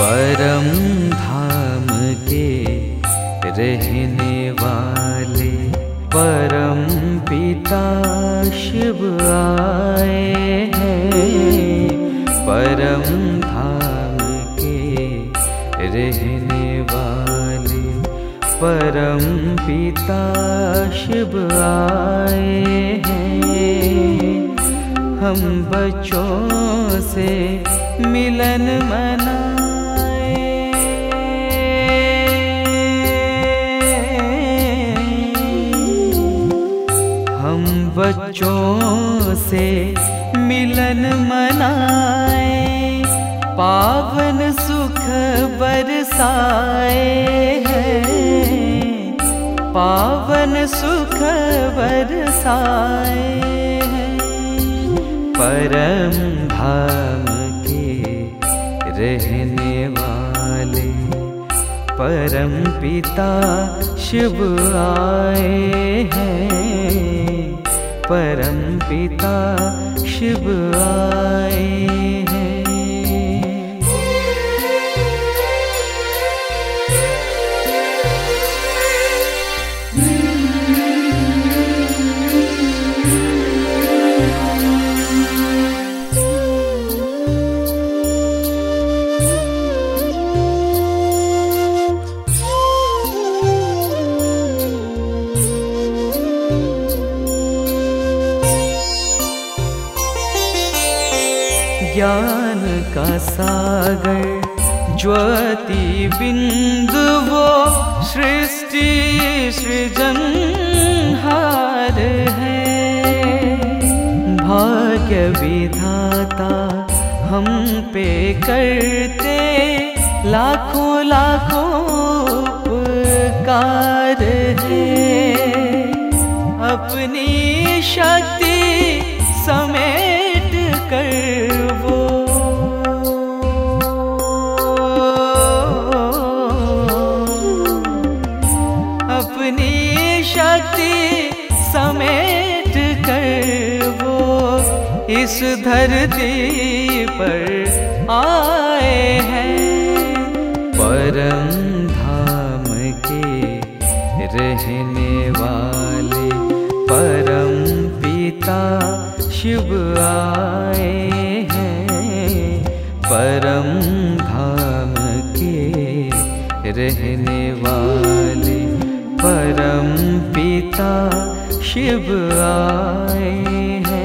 परम धाम के रहने वाले परम पिता शिव आए हैं। परम धाम के रहने वाले परम पिता शिव आए हैं। हम बच्चों से मिलन मनाए, हम बच्चों से मिलन मनाए, पावन सुख बरसाए हैं, पावन सुख बरसाए हैं। परम धाम के रहने वाले परम पिता शिव आए हैं। परम पिता शिव आए हैं। ज्ञान का सागर ज्योति बिंदु वो सृष्टि सृजनहार है। भाग्य विधाता हम पे करते लाखों लाखों उपकार है। अपनी शक्ति समेट कर वो अपनी शक्ति समेट कर वो इस धरती पर आए हैं। परम धाम के रहने वाले परम पिता शिव आए हैं। परम धाम के रहने वाले परम पिता शिव आए हैं।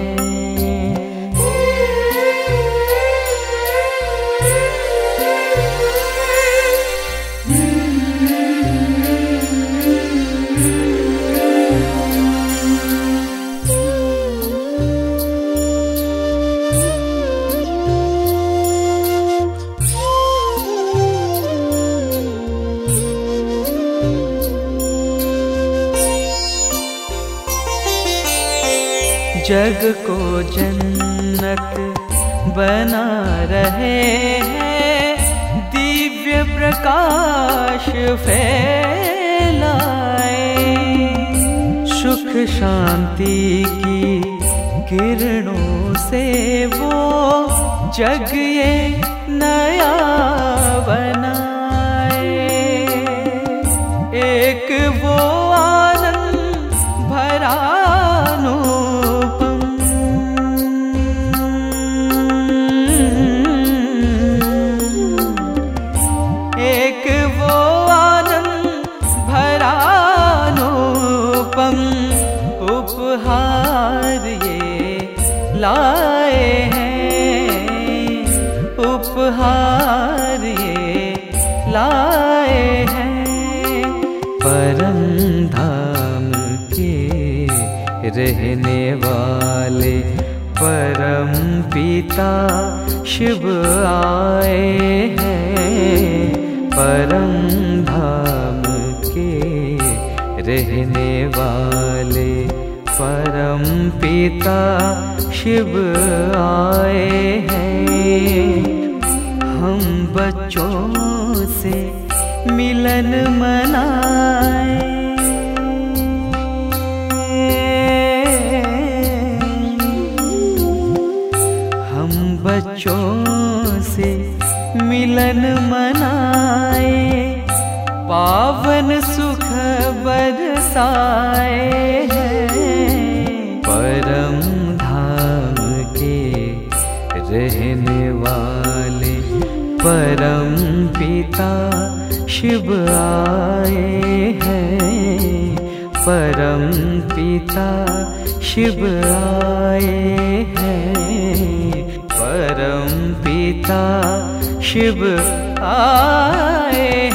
जग को जन्नत बना रहे हैं, दिव्य प्रकाश फैलाए। सुख शांति की किरणों से वो जग ये नया बनाए। एक वो आनंद भरा उपहार ये लाए हैं। उपहार ये लाए हैं। परम धाम के रहने वाले परम पिता शिव आए हैं। परम धाम के रहने वाले परम पिता शिव आए हैं। हम बच्चों से मिलन मनाए, हम बच्चों से मिलन मनाए, पावन सुख बरसाए हैं। परम धाम के रहने वाले परम पिता शिव आए हैं। परम पिता शिव आए हैं। परम पिता शिव आए